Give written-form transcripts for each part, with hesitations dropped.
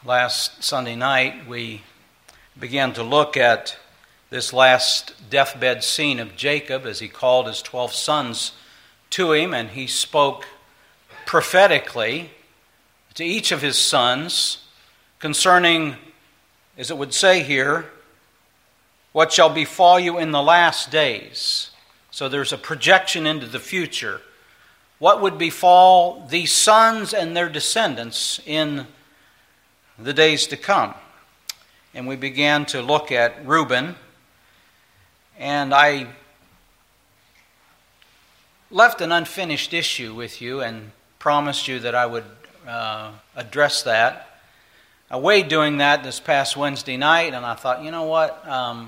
Last Sunday night, we began to look at this last deathbed scene of Jacob as he called his 12 sons to him, and he spoke prophetically to each of his sons concerning, as it would say here, what shall befall you in the last days. So there's a projection into the future. What would befall these sons and their descendants in the days to come? And we began to look at Reuben, and I left an unfinished issue with you and promised you that I would address that. I weighed doing that this past Wednesday night, and I thought, you know what?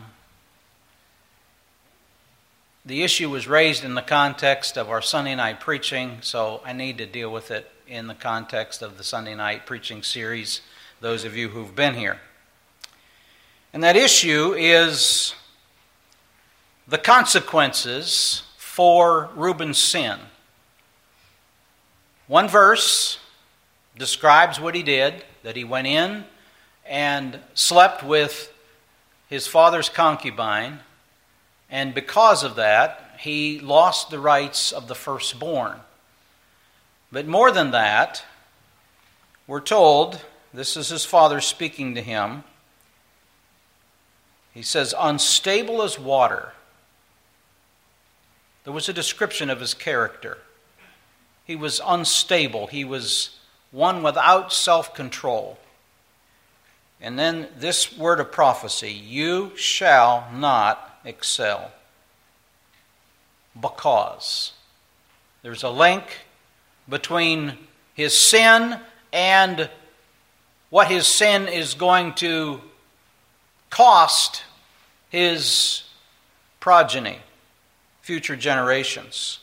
The issue was raised in the context of our Sunday night preaching, so I need to deal with it in the context of the Sunday night preaching series, those of you who've been here. And that issue is the consequences for Reuben's sin. One verse describes what he did, that he went in and slept with his father's concubine, and because of that, he lost the rights of the firstborn. But more than that, we're told, this is his father speaking to him, he says, unstable as water. There was a description of his character. He was unstable. He was one without self-control. And then this word of prophecy, you shall not excel. Because there's a link between his sin and what his sin is going to cost his progeny, future generations.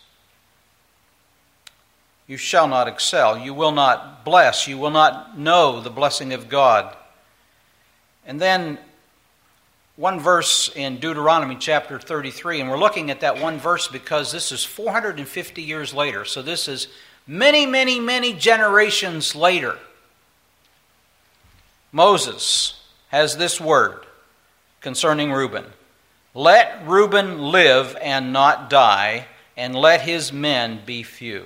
You shall not excel. You will not bless. You will not know the blessing of God. And then one verse in Deuteronomy chapter 33, and we're looking at that one verse because this is 450 years later. So this is many, many, many generations later. Moses has this word concerning Reuben. Let Reuben live and not die, and let his men be few.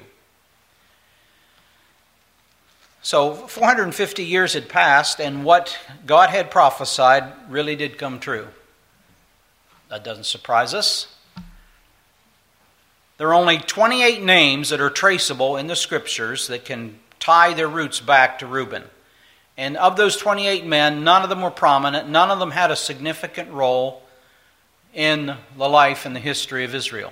So 450 years had passed, and what God had prophesied really did come true. That doesn't surprise us. There are only 28 names that are traceable in the Scriptures that can tie their roots back to Reuben. And of those 28 men, none of them were prominent. None of them had a significant role in the life and the history of Israel.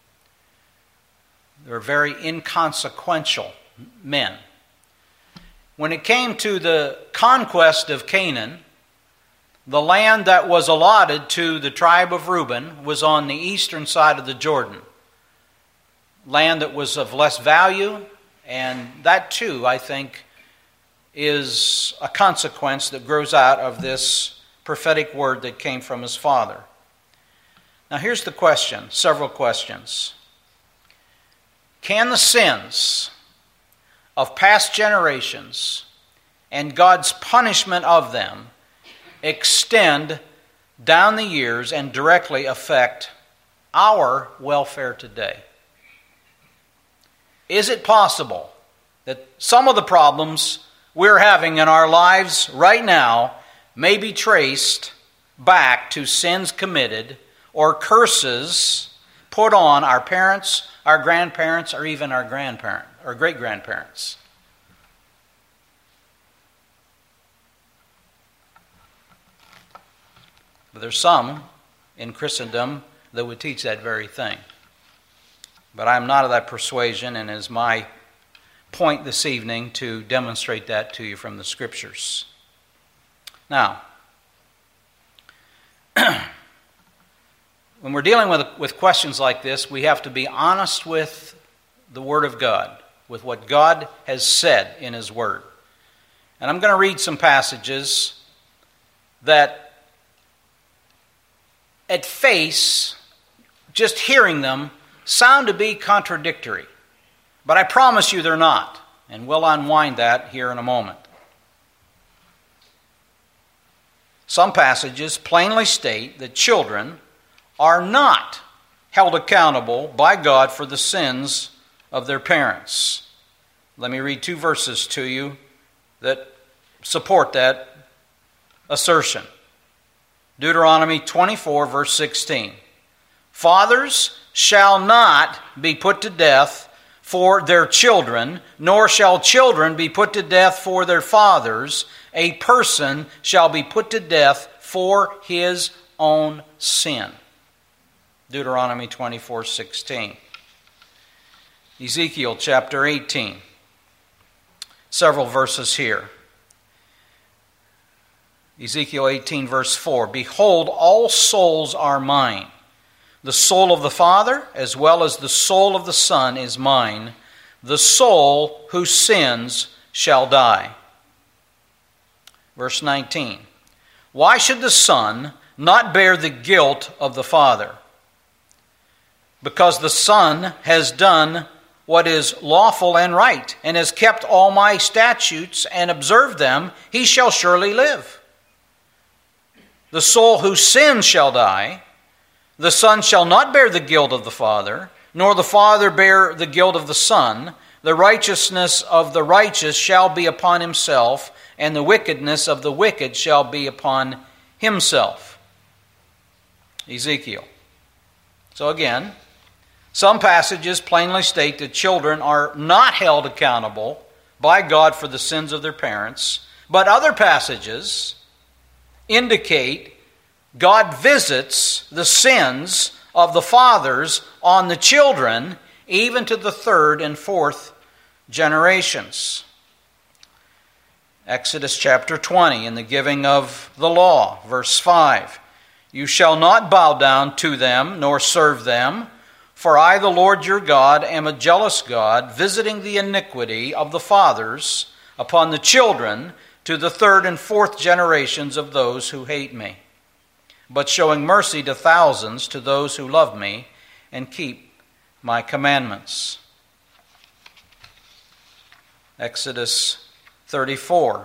They were very inconsequential men. When it came to the conquest of Canaan, the land that was allotted to the tribe of Reuben was on the eastern side of the Jordan. Land that was of less value, and that too, I think, is a consequence that grows out of this prophetic word that came from his father. Now here's the question, several questions. Can the sins of past generations and God's punishment of them extend down the years and directly affect our welfare today? Is it possible that some of the problems we're having in our lives right now may be traced back to sins committed or curses put on our parents, our grandparents, or even our grandparents or great-grandparents? But there's some in Christendom that would teach that very thing. But I'm not of that persuasion, and it is my point this evening to demonstrate that to you from the Scriptures. Now, when we're dealing with questions like this, we have to be honest with the Word of God, with what God has said in His Word. And I'm going to read some passages that, at face, just hearing them, sound to be contradictory. But I promise you they're not, and we'll unwind that here in a moment. some passages plainly state that children are not held accountable by God for the sins of their parents. Let me read 2 verses to you that support that assertion. Deuteronomy 24, verse 16. Fathers shall not be put to death for their children, nor shall children be put to death for their fathers. A person shall be put to death for his own sin. Deuteronomy 24:16. Ezekiel chapter 18. Several verses here. Ezekiel 18 verse 4. Behold, all souls are mine. The soul of the Father as well as the soul of the Son is mine. The soul who sins shall die. Verse 19. Why should the Son not bear the guilt of the Father? Because the Son has done what is lawful and right, and has kept all my statutes and observed them, he shall surely live. The soul who sins shall die. The Son shall not bear the guilt of the Father, nor the Father bear the guilt of the Son. The righteousness of the righteous shall be upon himself, and the wickedness of the wicked shall be upon himself. Ezekiel. So again, some passages plainly state that children are not held accountable by God for the sins of their parents, but other passages indicate God visits the sins of the fathers on the children, even to the 3rd and 4th generations. Exodus chapter 20, in the giving of the law, verse 5. You shall not bow down to them, nor serve them, for I, the Lord your God, am a jealous God, visiting the iniquity of the fathers upon the children to the 3rd and 4th generations of those who hate me, but showing mercy to thousands to those who love me and keep my commandments. Exodus 34,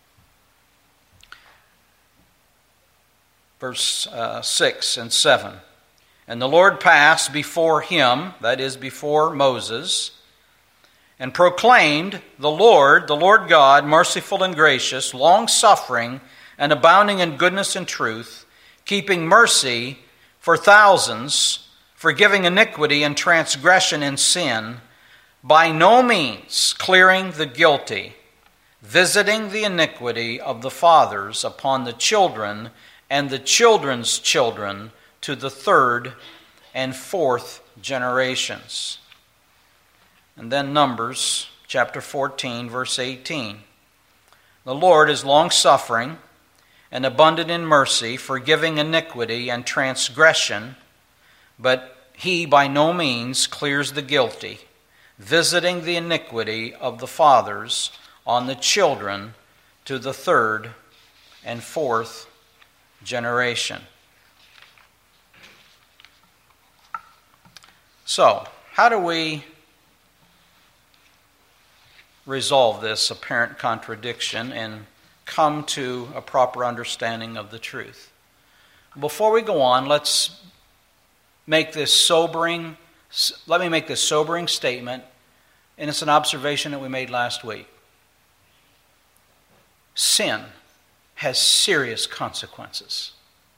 verse 6 and 7. And the Lord passed before him, that is, before Moses, and proclaimed, the Lord God, merciful and gracious, long-suffering and abounding in goodness and truth, keeping mercy for thousands, forgiving iniquity and transgression and sin, by no means clearing the guilty, visiting the iniquity of the fathers upon the children and the children's children to the 3rd and 4th generations. And then Numbers chapter 14, verse 18. The Lord is long-suffering and abundant in mercy, forgiving iniquity and transgression, but he by no means clears the guilty, visiting the iniquity of the fathers on the children to the 3rd and 4th generation. So, how do we resolve this apparent contradiction and come to a proper understanding of the truth? Before we go on, let me make this sobering statement, and it's an observation that we made last week. Sin has serious consequences.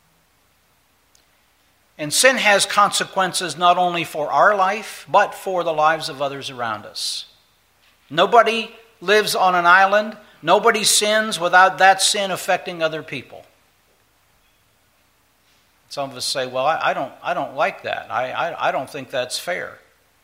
And sin has consequences not only for our life, but for the lives of others around us. Nobody lives on an island. Nobody sins without that sin affecting other people. Some of us say, well, I don't like that. I don't think that's fair.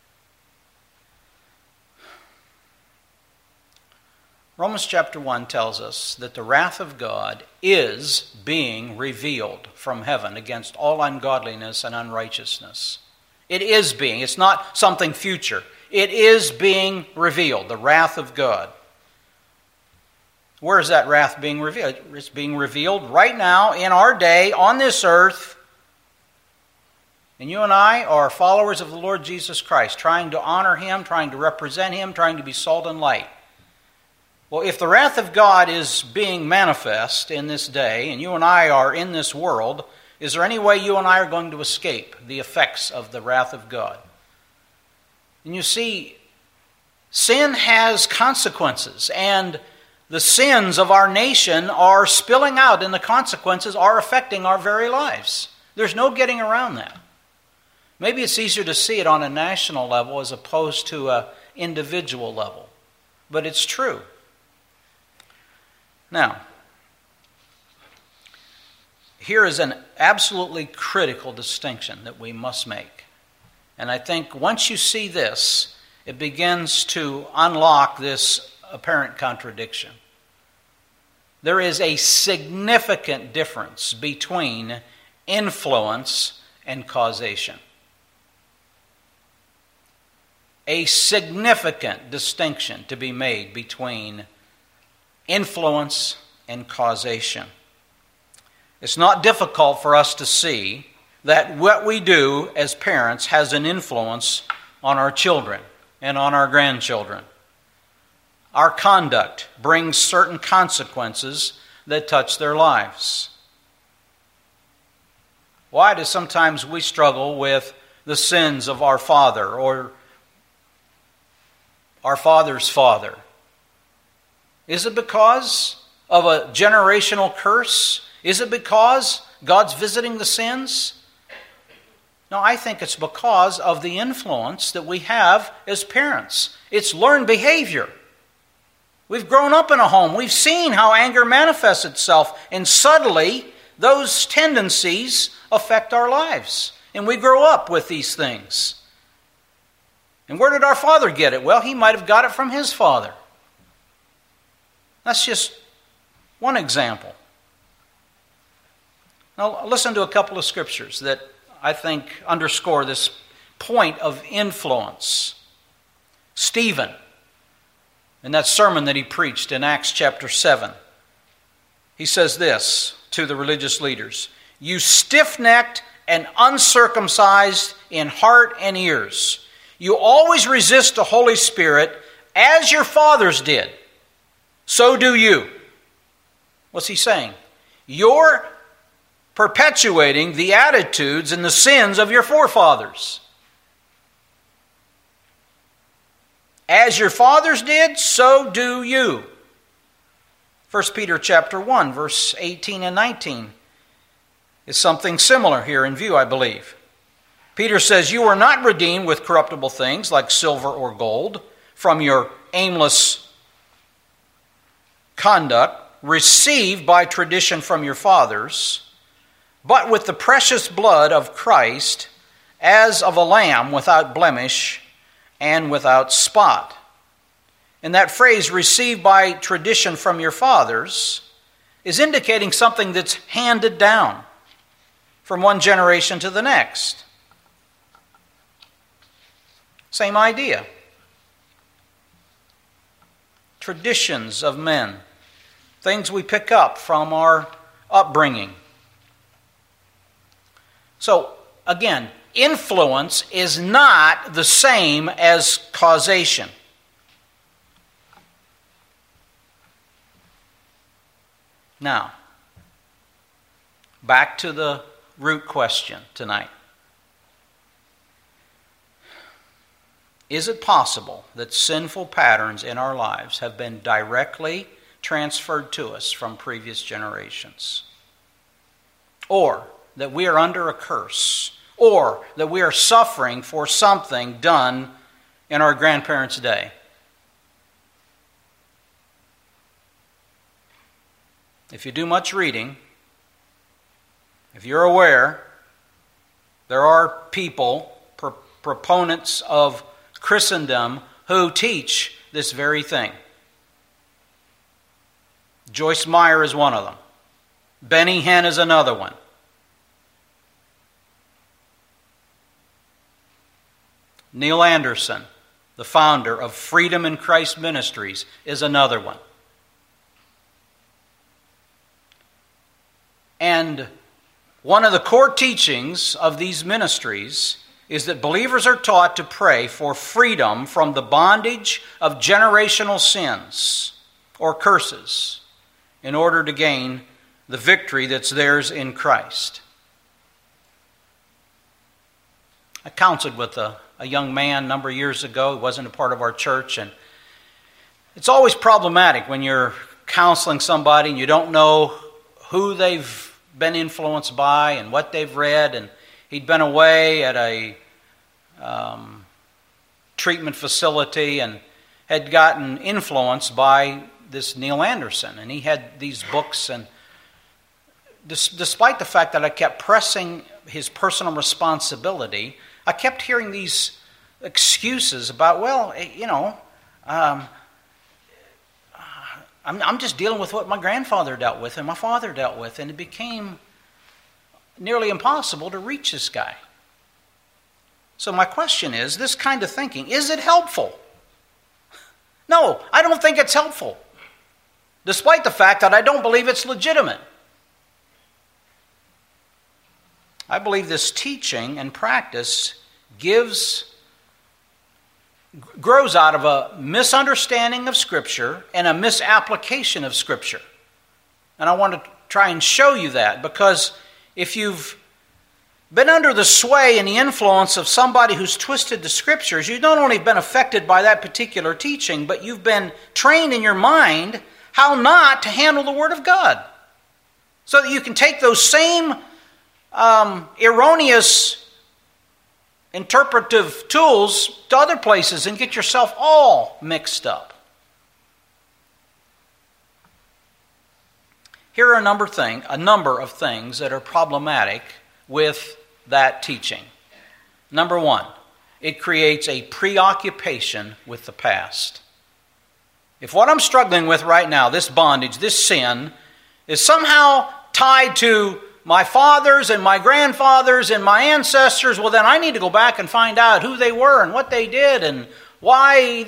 Romans chapter 1 tells us that the wrath of God is being revealed from heaven against all ungodliness and unrighteousness. It is being. It's not something future. It is being revealed, the wrath of God. Where is that wrath being revealed? It's being revealed right now in our day on this earth. And you and I are followers of the Lord Jesus Christ, trying to honor Him, trying to represent Him, trying to be salt and light. Well, if the wrath of God is being manifest in this day, and you and I are in this world, is there any way you and I are going to escape the effects of the wrath of God? And you see, sin has consequences, and the sins of our nation are spilling out, and the consequences are affecting our very lives. There's no getting around that. Maybe it's easier to see it on a national level as opposed to an individual level, but it's true. Now, here is an absolutely critical distinction that we must make. And I think once you see this, it begins to unlock this apparent contradiction. There is a significant difference between influence and causation. A significant distinction to be made between influence and causation. It's not difficult for us to see that what we do as parents has an influence on our children and on our grandchildren. Our conduct brings certain consequences that touch their lives. Why do sometimes we struggle with the sins of our father or our father's father? Is it because of a generational curse? Is it because God's visiting the sins? No, I think it's because of the influence that we have as parents. It's learned behavior. We've grown up in a home. We've seen how anger manifests itself, and subtly those tendencies affect our lives. And we grow up with these things. And where did our father get it? Well, he might have got it from his father. That's just one example. Now, listen to a couple of scriptures that I think underscore this point of influence. Stephen, in that sermon that he preached in Acts chapter 7, he says this to the religious leaders: "You stiff-necked and uncircumcised in heart and ears, you always resist the Holy Spirit as your fathers did. So do you." What's he saying? You're perpetuating the attitudes and the sins of your forefathers. As your fathers did, so do you. 1 Peter chapter 1, verse 18 and 19 is something similar here in view, I believe. Peter says, "You were not redeemed with corruptible things like silver or gold from your aimless conduct received by tradition from your fathers, but with the precious blood of Christ as of a lamb without blemish and without spot." And that phrase, "received by tradition from your fathers," is indicating something that's handed down from one generation to the next. Same idea. Traditions of men. Things we pick up from our upbringing. So, again, influence is not the same as causation. Now, back to the root question tonight. Is it possible that sinful patterns in our lives have been directly transferred to us from previous generations? Or that we are under a curse? Or that we are suffering for something done in our grandparents' day? If you do much reading, if you're aware, there are people, proponents of Christendom, who teach this very thing. Joyce Meyer is one of them. Benny Hinn is another one. Neil Anderson, the founder of Freedom in Christ Ministries, is another one. And one of the core teachings of these ministries is that believers are taught to pray for freedom from the bondage of generational sins or curses in order to gain the victory that's theirs in Christ. I counseled with a young man a number of years ago. He wasn't a part of our church, and it's always problematic when you're counseling somebody and you don't know who they've been influenced by and what they've read. And he'd been away at a treatment facility and had gotten influenced by this Neil Anderson. And he had these books, and despite the fact that I kept pressing his personal responsibility, I kept hearing these excuses about, well, I'm just dealing with what my grandfather dealt with and my father dealt with, and it became nearly impossible to reach this guy. So my question is, this kind of thinking, is it helpful? No, I don't think it's helpful, despite the fact that I don't believe it's legitimate. I believe this teaching and practice grows out of a misunderstanding of Scripture and a misapplication of Scripture. And I want to try and show you that, because if you've been under the sway and the influence of somebody who's twisted the Scriptures, you've not only been affected by that particular teaching, but you've been trained in your mind how not to handle the Word of God, so that you can take those same erroneous interpretive tools to other places and get yourself all mixed up. Here are a number of things that are problematic with that teaching. Number one, it creates a preoccupation with the past. If what I'm struggling with right now, this bondage, this sin, is somehow tied to my fathers and my grandfathers and my ancestors, well, then I need to go back and find out who they were and what they did and why.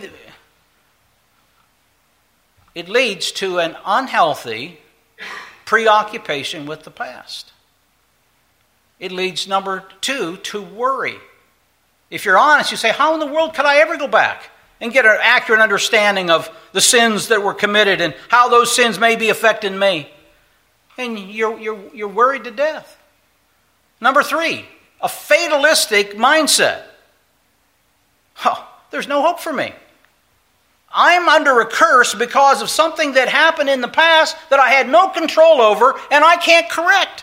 It leads to an unhealthy preoccupation with the past. It leads, number two, to worry. If you're honest, you say, how in the world could I ever go back and get an accurate understanding of the sins that were committed and how those sins may be affecting me? And you're worried to death. Number three, a fatalistic mindset. Oh, there's no hope for me. I'm under a curse because of something that happened in the past that I had no control over and I can't correct.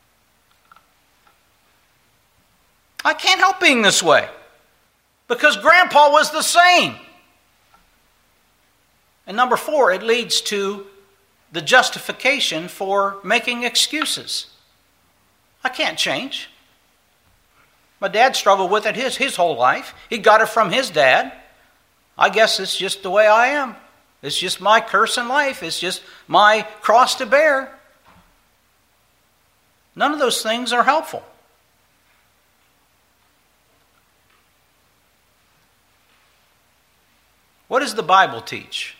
I can't help being this way because Grandpa was the same. And number four, it leads to the justification for making excuses. I can't change. My dad struggled with it his whole life. He got it from his dad. I guess it's just the way I am. It's just my curse in life. It's just my cross to bear. None of those things are helpful. What does the Bible teach?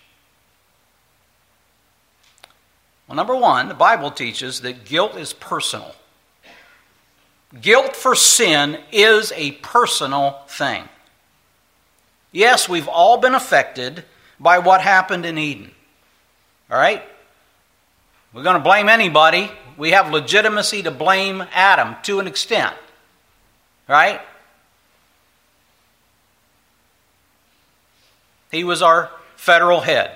Well, number one, the Bible teaches that guilt is personal. Guilt for sin is a personal thing. Yes, we've all been affected by what happened in Eden. All right? We're going to blame anybody. We have legitimacy to blame Adam to an extent. All right? He was our federal head.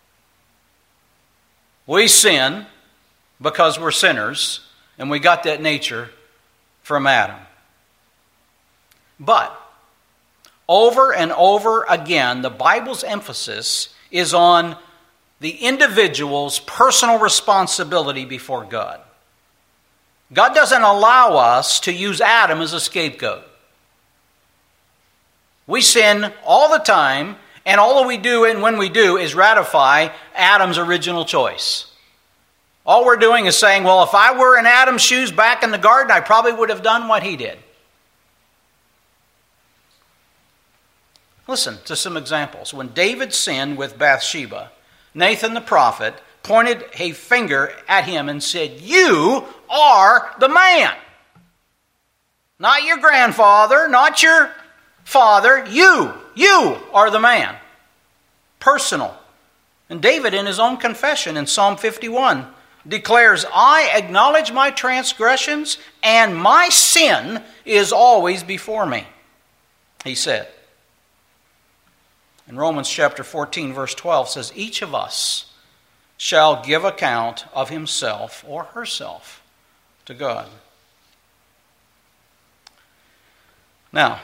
We sin because we're sinners, and we got that nature from Adam. But over and over again, the Bible's emphasis is on the individual's personal responsibility before God. God doesn't allow us to use Adam as a scapegoat. We sin all the time, and all that we do and when we do is ratify Adam's original choice. All we're doing is saying, well, if I were in Adam's shoes back in the garden, I probably would have done what he did. Listen to some examples. When David sinned with Bathsheba, Nathan the prophet pointed a finger at him and said, "You are the man. Not your grandfather, not your father. You are the man." Personal. And David, in his own confession in Psalm 51, declares, I acknowledge my transgressions, and my sin is always before me, he said. In Romans chapter 14, verse 12 says, each of us shall give account of himself or herself to God. Now,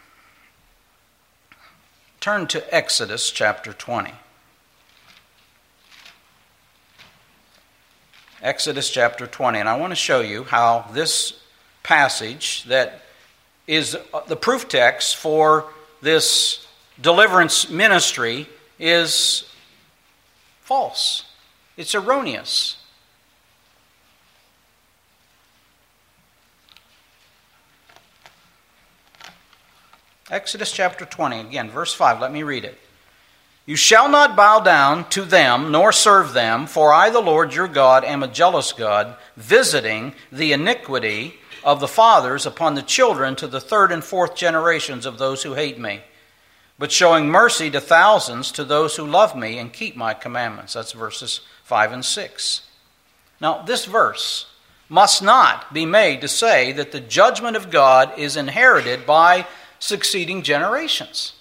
turn to Exodus chapter 20. Exodus chapter 20. And I want to show you how this passage that is the proof text for this deliverance ministry is false. It's erroneous. Exodus chapter 20, again, verse 5, let me read it. You shall not bow down to them, nor serve them, for I, the Lord your God, am a jealous God, visiting the iniquity of the fathers upon the children to the third and fourth generations of those who hate me, but showing mercy to thousands to those who love me and keep my commandments. That's verses 5 and 6. Now, this verse must not be made to say that the judgment of God is inherited by succeeding generations.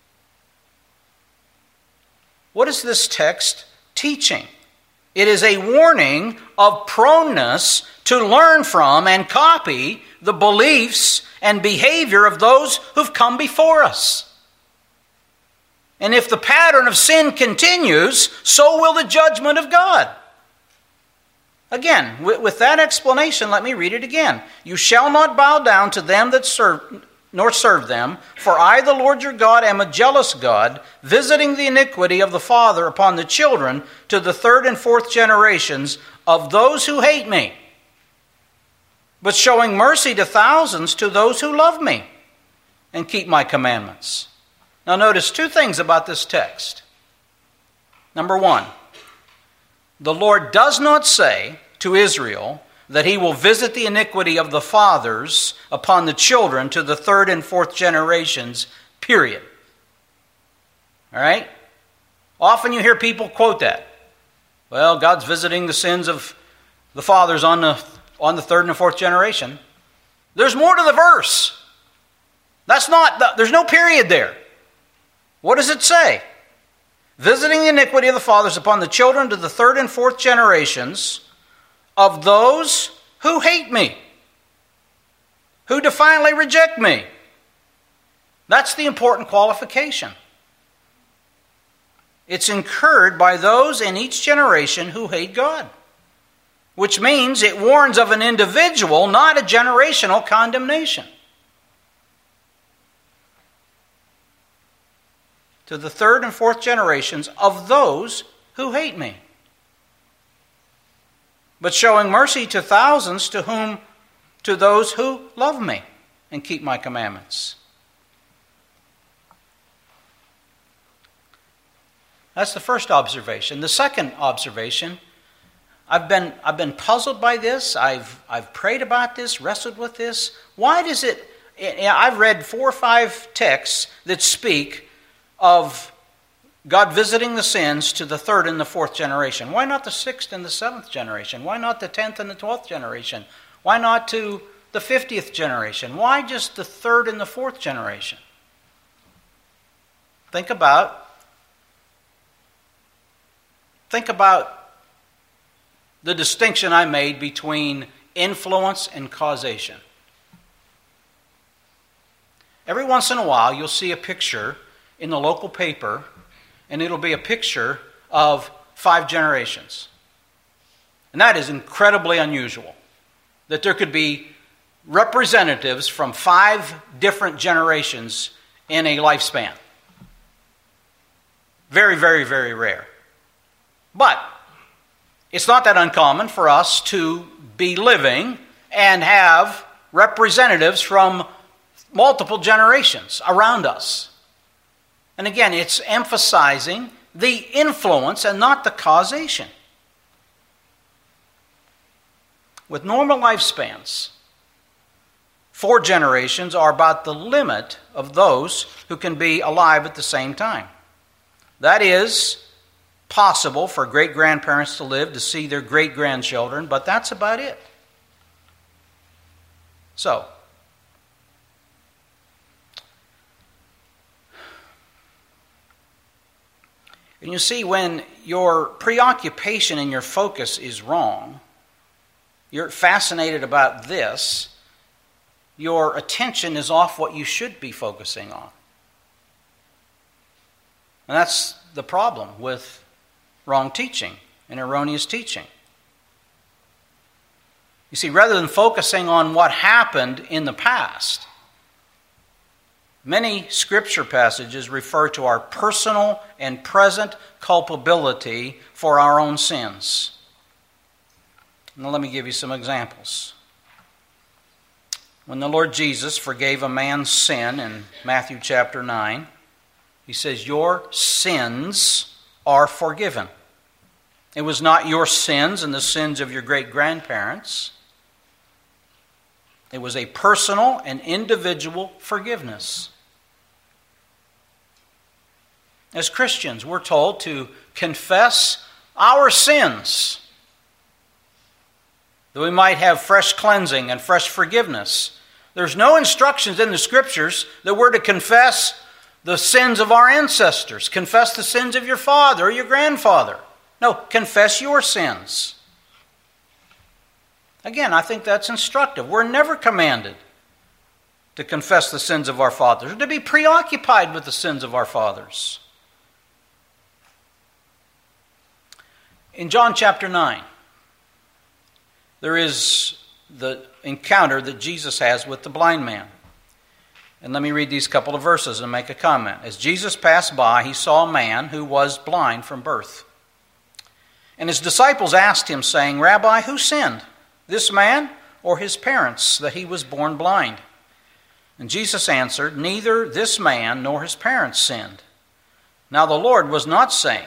What is this text teaching? It is a warning of proneness to learn from and copy the beliefs and behavior of those who've come before us. And if the pattern of sin continues, so will the judgment of God. Again, with that explanation, let me read it again. You shall not bow down to them that serve, nor serve them, for I, the Lord your God, am a jealous God, visiting the iniquity of the father upon the children to the third and fourth generations of those who hate me, but showing mercy to thousands to those who love me and keep my commandments. Now notice two things about this text. Number one, the Lord does not say to Israel that he will visit the iniquity of the fathers upon the children to the third and fourth generations, period. All right? Often you hear people quote that. Well, God's visiting the sins of the fathers on the third and fourth generation. There's more to the verse. There's no period there. What does it say? Visiting the iniquity of the fathers upon the children to the third and fourth generations of those who hate me, who defiantly reject me. That's the important qualification. It's incurred by those in each generation who hate God, which means it warns of an individual, not a generational condemnation. To the third and fourth generations of those who hate me, but showing mercy to thousands to those who love me and keep my commandments. That's the first observation. The second observation, I've been puzzled by this. I've prayed about this, wrestled with this. Why does it? I've read 4 or 5 texts that speak of God visiting the sins to the third and the fourth generation. Why not the 6th and the 7th generation? Why not the 10th and the 12th generation? Why not to the 50th generation? Why just the third and the fourth generation? Think about the distinction I made between influence and causation. Every once in a while, you'll see a picture in the local paper, and it'll be a picture of 5 generations. And that is incredibly unusual, that there could be representatives from 5 different generations in a lifespan. Very, very, very rare. But it's not that uncommon for us to be living and have representatives from multiple generations around us. And again, it's emphasizing the influence and not the causation. With normal lifespans, 4 generations are about the limit of those who can be alive at the same time. That is, possible for great-grandparents to live to see their great-grandchildren, but that's about it. So, and you see, when your preoccupation and your focus is wrong, you're fascinated about this, your attention is off what you should be focusing on. And that's the problem with wrong teaching and erroneous teaching. You see, rather than focusing on what happened in the past, many scripture passages refer to our personal and present culpability for our own sins. Now let me give you some examples. When the Lord Jesus forgave a man's sin in Matthew chapter 9, He says, "Your sins are forgiven." It was not your sins and the sins of your great-grandparents. It was a personal and individual forgiveness. As Christians, we're told to confess our sins, that we might have fresh cleansing and fresh forgiveness. There's no instructions in the Scriptures that we're to confess the sins of our ancestors, confess the sins of your father or your grandfather. No, confess your sins. Again, I think that's instructive. We're never commanded to confess the sins of our fathers, or to be preoccupied with the sins of our fathers. In John chapter 9, there is the encounter that Jesus has with the blind man. And let me read these couple of verses and make a comment. As Jesus passed by, He saw a man who was blind from birth. And His disciples asked Him, saying, "Rabbi, who sinned, this man or his parents, that he was born blind?" And Jesus answered, "Neither this man nor his parents sinned." Now the Lord was not saying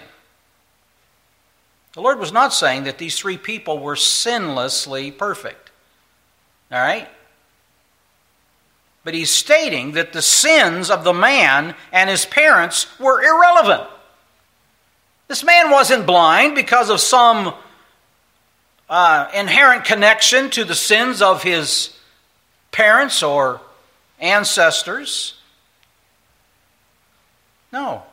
that these three people were sinlessly perfect. All right? But He's stating that the sins of the man and his parents were irrelevant. This man wasn't blind because of some inherent connection to the sins of his parents or ancestors. No.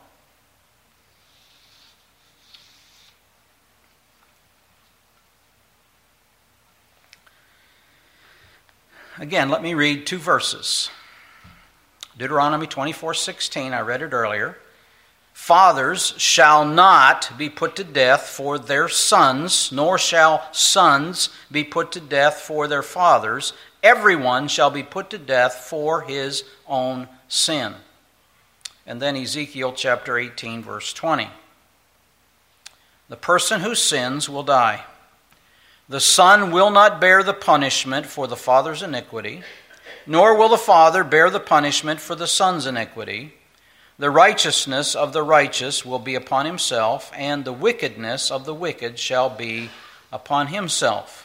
Again, let me read two verses. Deuteronomy 24:16, I read it earlier. "Fathers shall not be put to death for their sons, nor shall sons be put to death for their fathers. Everyone shall be put to death for his own sin." And then Ezekiel chapter 18, verse 20. "The person who sins will die. The son will not bear the punishment for the father's iniquity, nor will the father bear the punishment for the son's iniquity. The righteousness of the righteous will be upon himself, and the wickedness of the wicked shall be upon himself."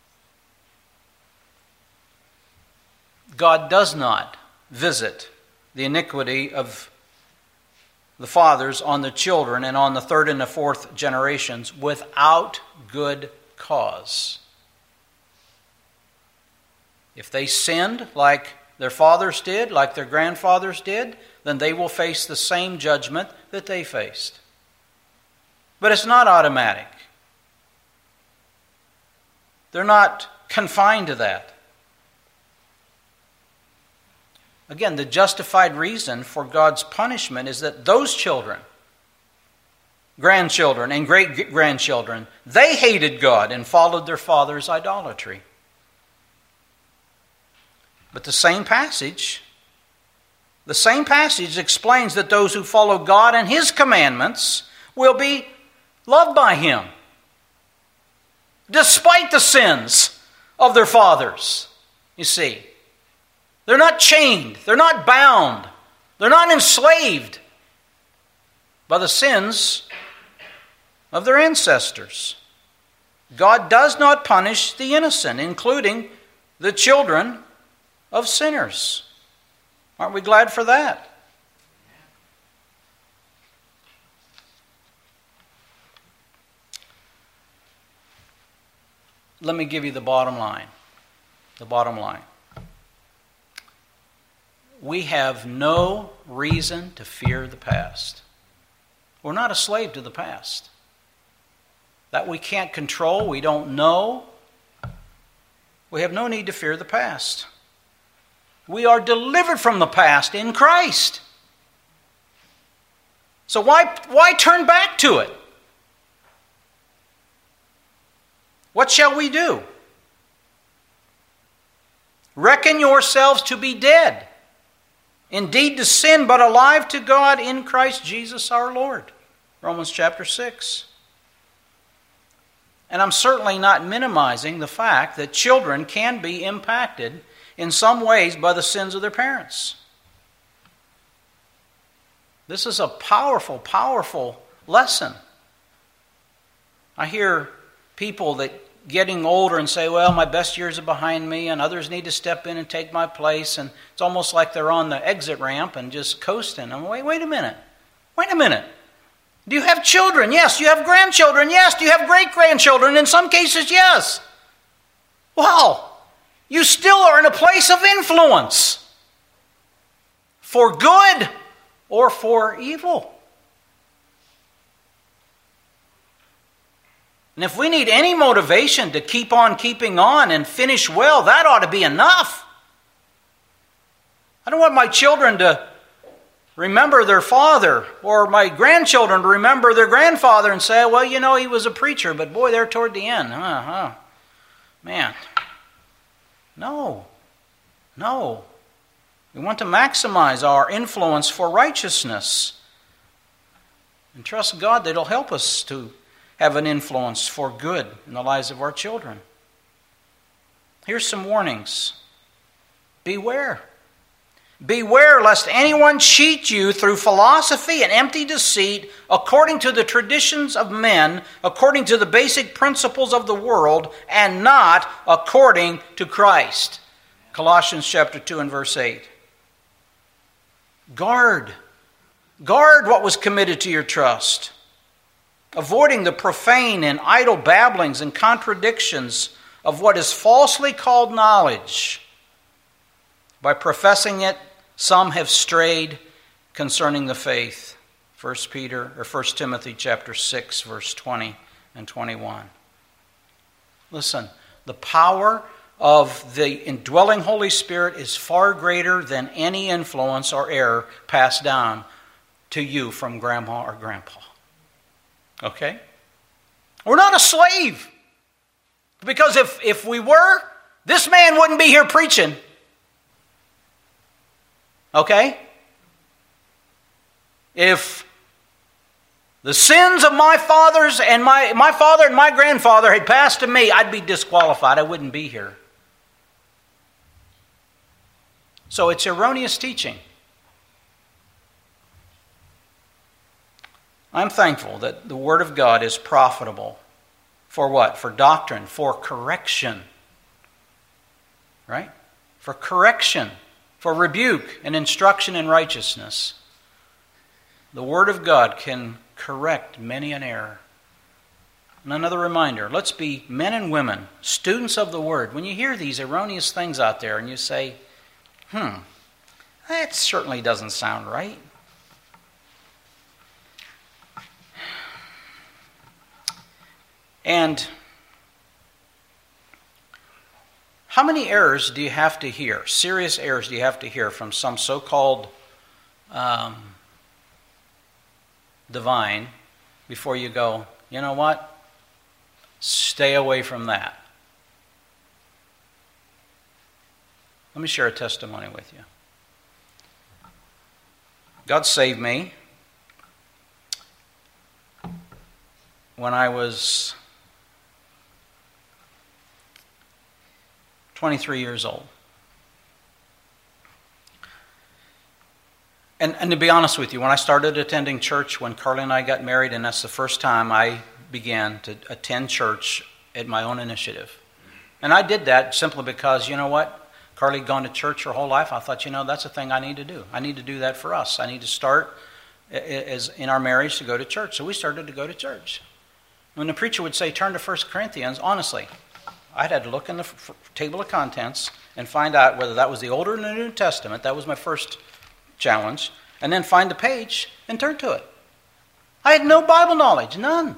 God does not visit the iniquity of the fathers on the children and on the third and the fourth generations without good cause. If they sinned like their fathers did, like their grandfathers did, then they will face the same judgment that they faced. But it's not automatic. They're not confined to that. Again, the justified reason for God's punishment is that those children, grandchildren and great-grandchildren, they hated God and followed their father's idolatry. But the same passage explains that those who follow God and His commandments will be loved by Him, despite the sins of their fathers. You see, they're not chained, they're not bound, they're not enslaved by the sins of their ancestors. God does not punish the innocent, including the children of sinners. Aren't we glad for that? let me give you the bottom line. The bottom line. We have no reason to fear the past. We're not a slave to the past. That we can't control, we don't know. We have no need to fear the past. We are delivered from the past in Christ. So why turn back to it? What shall we do? Reckon yourselves to be dead, indeed to sin, but alive to God in Christ Jesus our Lord. Romans chapter 6. And I'm certainly not minimizing the fact that children can be impacted in some ways by the sins of their parents. This is a powerful, powerful lesson. I hear people that getting older and say, well, my best years are behind me and others need to step in and take my place. And it's almost like they're on the exit ramp and just coasting. And wait a minute. Wait a minute. Do you have children? Yes. Do you have grandchildren? Yes. Do you have great-grandchildren? In some cases, yes. Well, you still are in a place of influence for good or for evil. And if we need any motivation to keep on keeping on and finish well, that ought to be enough. I don't want my children to remember their father or my grandchildren to remember their grandfather and say, well, you know, he was a preacher, but boy, they're toward the end. Man. No. We want to maximize our influence for righteousness. And trust God that He'll help us to have an influence for good in the lives of our children. Here's some warnings. Beware. Beware lest anyone cheat you through philosophy and empty deceit, according to the traditions of men, according to the basic principles of the world, and not according to Christ. Colossians chapter 2 and verse 8. Guard what was committed to your trust, avoiding the profane and idle babblings and contradictions of what is falsely called knowledge. By professing it, some have strayed concerning the faith. 1 Timothy chapter 6, verse 20 and 21. Listen, the power of the indwelling Holy Spirit is far greater than any influence or error passed down to you from grandma or grandpa. Okay? We're not a slave. Because if we were, this man wouldn't be here preaching. Okay? If the sins of my fathers and my father and my grandfather had passed to me, I'd be disqualified. I wouldn't be here. So it's erroneous teaching. I'm thankful that the Word of God is profitable. For what? For doctrine, for correction. Right? For correction, for rebuke and instruction in righteousness. The Word of God can correct many an error. And another reminder, let's be men and women, students of the Word. When you hear these erroneous things out there and you say, that certainly doesn't sound right. And how many errors do you have to hear, serious errors do you have to hear from some so-called divine before you go, you know what? Stay away from that. Let me share a testimony with you. God saved me when I was 23 years old. And to be honest with you, when I started attending church, when Carly and I got married, and that's the first time I began to attend church at my own initiative. And I did that simply because, you know what? Carly had gone to church her whole life. I thought, that's a thing I need to do. I need to do that for us. I need to start as in our marriage to go to church. So we started to go to church. When the preacher would say, turn to 1 Corinthians, honestly, I had to look in the table of contents and find out whether that was the Old or the New Testament. That was my first challenge. And then find the page and turn to it. I had no Bible knowledge, none.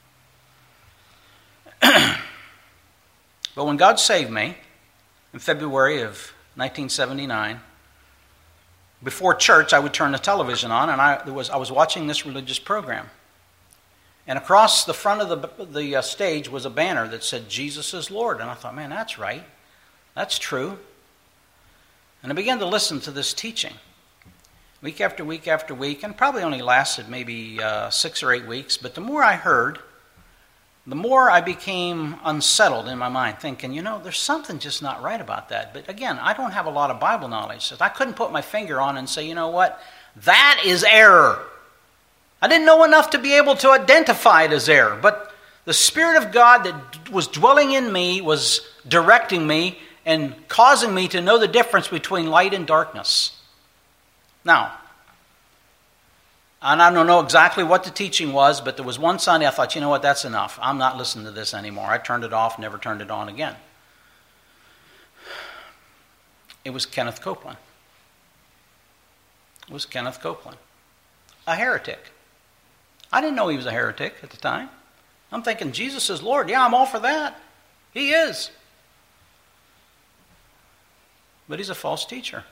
But when God saved me in February of 1979, before church I would turn the television on and I was watching this religious program. And across the front of the stage was a banner that said, Jesus is Lord. And I thought, man, that's right. That's true. And I began to listen to this teaching. Week after week after week, and probably only lasted maybe 6 or 8 weeks. But the more I heard, the more I became unsettled in my mind, thinking, there's something just not right about that. But again, I don't have a lot of Bible knowledge. So I couldn't put my finger on and say, you know what? That is error. I didn't know enough to be able to identify it as error. But the Spirit of God that was dwelling in me was directing me and causing me to know the difference between light and darkness. Now, and I don't know exactly what the teaching was, but there was one Sunday I thought, you know what, that's enough. I'm not listening to this anymore. I turned it off, never turned it on again. It was Kenneth Copeland. It was Kenneth Copeland. A heretic. I didn't know he was a heretic at the time. I'm thinking, Jesus is Lord. Yeah, I'm all for that. He is. But he's a false teacher.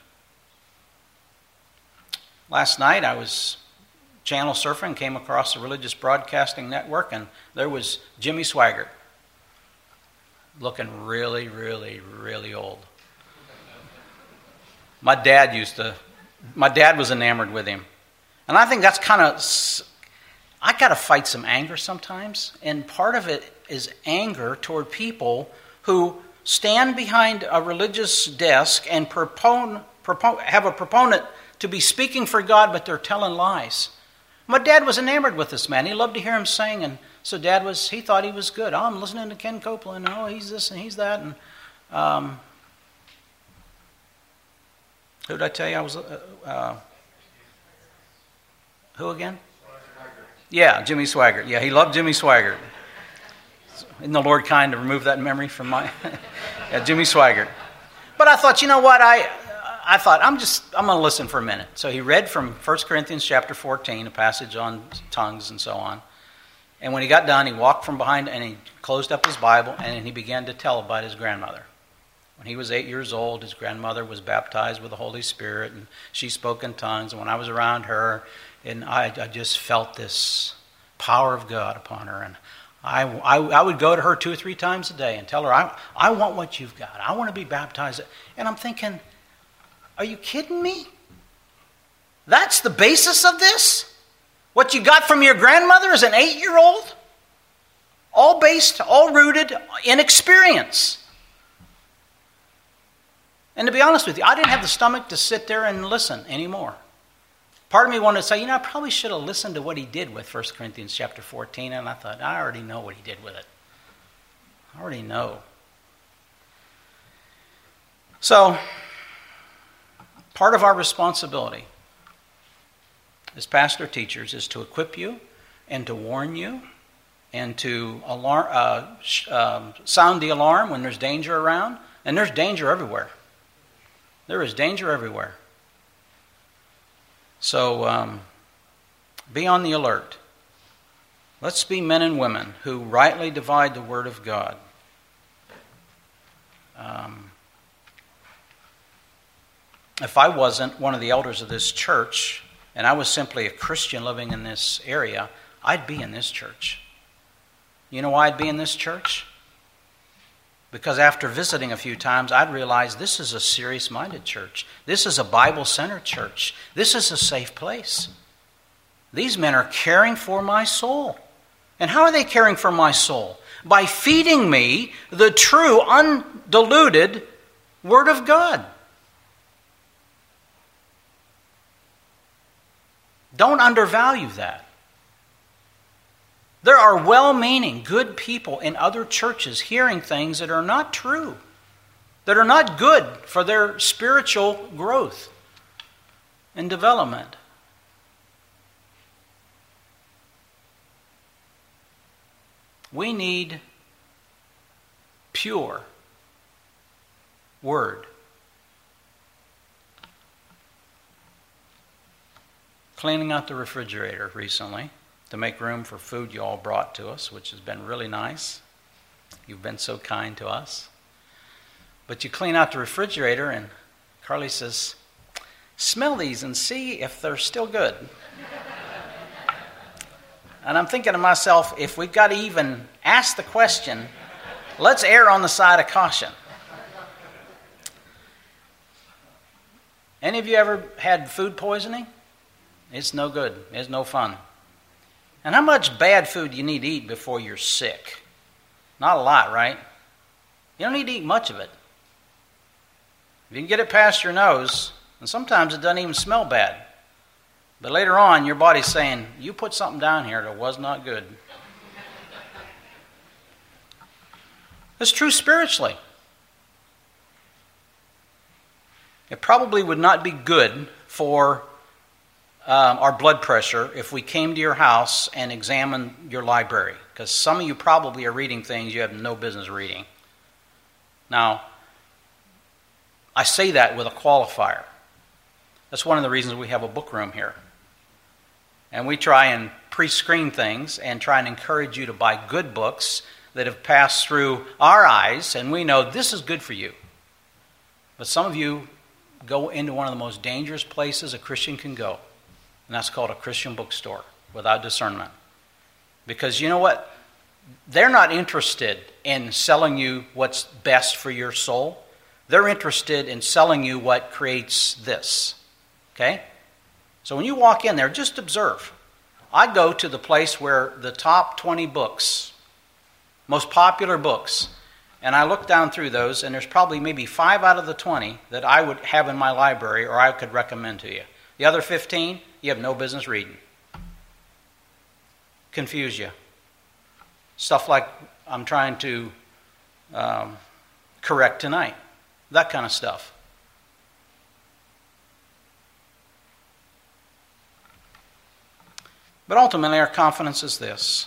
Last night I was channel surfing, came across the Religious Broadcasting Network, and there was Jimmy Swaggart, looking really, really, really old. My dad was enamored with him. And I think that's I got to fight some anger sometimes, and part of it is anger toward people who stand behind a religious desk and have a proponent to be speaking for God, but they're telling lies. My dad was enamored with this man. He loved to hear him sing, and so he thought he was good. Oh, I'm listening to Ken Copeland. Oh, he's this and he's that. And who did I tell you I was? Who again? Yeah, Jimmy Swaggart. Yeah, he loved Jimmy Swaggart. Isn't the Lord kind to remove that memory from my... Yeah, Jimmy Swaggart. But I thought, you know what, I thought, I'm going to listen for a minute. So he read from 1 Corinthians chapter 14, a passage on tongues and so on. And when he got done, he walked from behind and he closed up his Bible and he began to tell about his grandmother. When he was 8 years old, his grandmother was baptized with the Holy Spirit and she spoke in tongues. And when I was around her, and I just felt this power of God upon her. And I would go to her 2 or 3 times a day and tell her, I want what you've got. I want to be baptized. And I'm thinking, are you kidding me? That's the basis of this? What you got from your grandmother as an 8-year-old? All rooted in experience. And to be honest with you, I didn't have the stomach to sit there and listen anymore. Part of me wanted to say, I probably should have listened to what he did with 1 Corinthians chapter 14, and I thought, I already know what he did with it. I already know. So, part of our responsibility as pastor teachers is to equip you and to warn you and to sound the alarm when there's danger around. And there's danger everywhere. There is danger everywhere. So be on the alert. Let's be men and women who rightly divide the Word of God. If I wasn't one of the elders of this church, and I was simply a Christian living in this area, I'd be in this church. You know why I'd be in this church? Because after visiting a few times, I'd realized this is a serious-minded church. This is a Bible-centered church. This is a safe place. These men are caring for my soul. And how are they caring for my soul? By feeding me the true, undiluted Word of God. Don't undervalue that. There are well-meaning, good people in other churches hearing things that are not true, that are not good for their spiritual growth and development. We need pure Word. Cleaning out the refrigerator recently to make room for food you all brought to us, which has been really nice. You've been so kind to us. But you clean out the refrigerator and Carly says, smell these and see if they're still good. And I'm thinking to myself, if we've got to even ask the question, let's err on the side of caution. Any of you ever had food poisoning? It's no good. It's no fun. And how much bad food do you need to eat before you're sick? Not a lot, right? You don't need to eat much of it. If you can get it past your nose, and sometimes it doesn't even smell bad. But later on, your body's saying, you put something down here that was not good. It's true spiritually. It probably would not be good for our blood pressure if we came to your house and examined your library, because some of you probably are reading things you have no business reading. Now, I say that with a qualifier. That's one of the reasons we have a book room here. And we try and pre-screen things and try and encourage you to buy good books that have passed through our eyes, and we know this is good for you. But some of you go into one of the most dangerous places a Christian can go, and that's called a Christian bookstore without discernment. Because you know what? They're not interested in selling you what's best for your soul. They're interested in selling you what creates this. Okay? So when you walk in there, just observe. I go to the place where the top 20 books, most popular books, and I look down through those, and there's probably maybe 5 out of the 20 that I would have in my library or I could recommend to you. The other 15, you have no business reading. Confuse you. Stuff like I'm trying to correct tonight. That kind of stuff. But ultimately, our confidence is this.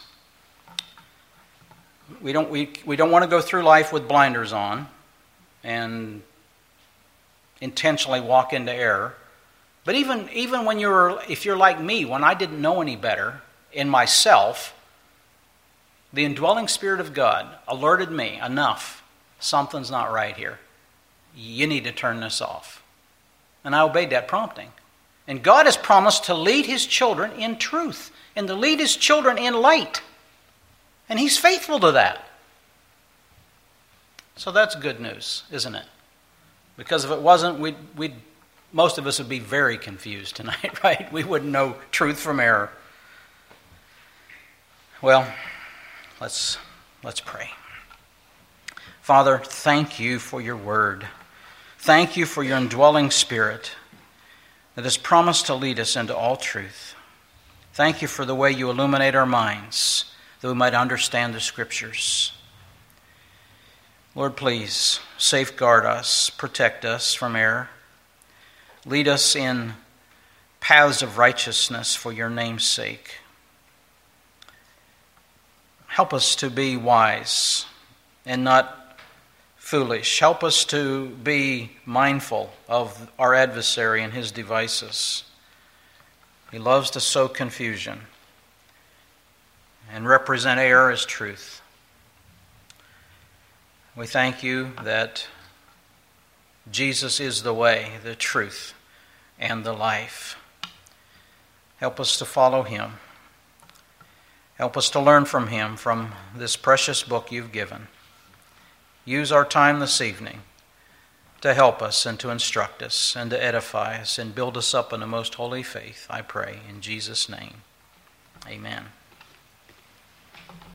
We don't want to go through life with blinders on and intentionally walk into error. But even when if you're like me, when I didn't know any better in myself, the indwelling Spirit of God alerted me enough, something's not right here. You need to turn this off. And I obeyed that prompting. And God has promised to lead His children in truth and to lead His children in light. And He's faithful to that. So that's good news, isn't it? Because if it wasn't, most of us would be very confused tonight, right? We wouldn't know truth from error. Well, let's pray. Father, thank you for your word. Thank you for your indwelling Spirit that has promised to lead us into all truth. Thank you for the way you illuminate our minds, that we might understand the Scriptures. Lord, please safeguard us, protect us from error. Lead us in paths of righteousness for your name's sake. Help us to be wise and not foolish. Help us to be mindful of our adversary and his devices. He loves to sow confusion and represent error as truth. We thank you that Jesus is the way, the truth, and the life. Help us to follow him. Help us to learn from him, from this precious book you've given. Use our time this evening to help us and to instruct us and to edify us and build us up in the most holy faith, I pray, in Jesus' name. Amen.